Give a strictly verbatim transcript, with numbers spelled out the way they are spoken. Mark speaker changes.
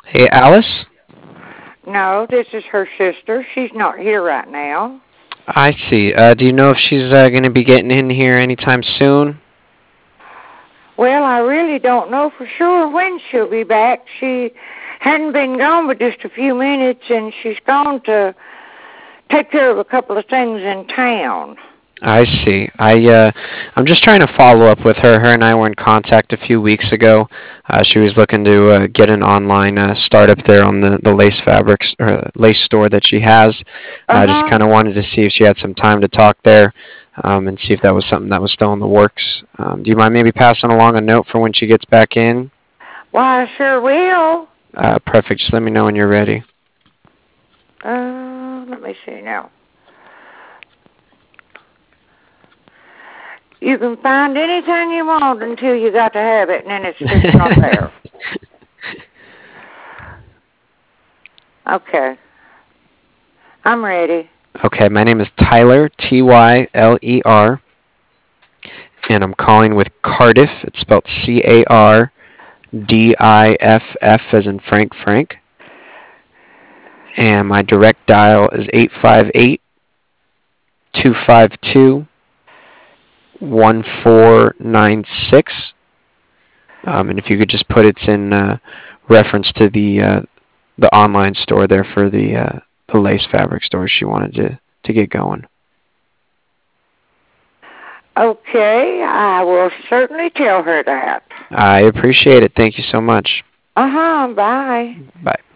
Speaker 1: Hey, Alice?
Speaker 2: No, this is her sister. She's not here right now.
Speaker 1: I see. Uh, do you know if she's uh, going to be getting in here anytime soon?
Speaker 2: Well, I really don't know for sure when she'll be back. She hadn't been gone but just a few minutes, and she's gone to take care of a couple of things in town.
Speaker 1: I see. I uh, I'm just trying to follow up with her. Her and I were in contact a few weeks ago. Uh, she was looking to uh, get an online uh, startup there on the, the lace fabrics or lace store that she has. I just
Speaker 2: Uh-huh.
Speaker 1: kind of wanted to see if she had some time to talk there, um, and see if that was something that was still in the works. Um, do you mind maybe passing along a note for when she gets back in?
Speaker 2: Why, I sure will.
Speaker 1: Uh, perfect. Just let me know when you're ready.
Speaker 2: Uh, let me see now. You can find anything you want until you got to have it, and then it's just not there. Okay. I'm ready.
Speaker 1: Okay, my name is Tyler, T Y L E R, and I'm calling with Cardiff. It's spelled C A R D I F F as in Frank Frank. And my direct dial is eight five eight, two five two, one four nine six. Um, and if you could just put it in uh, reference to the uh, the online store there for the uh, the lace fabric store she wanted to, to get going.
Speaker 2: Okay, I will certainly tell her that.
Speaker 1: I appreciate it. Thank you so much.
Speaker 2: Uh-huh, bye.
Speaker 1: Bye.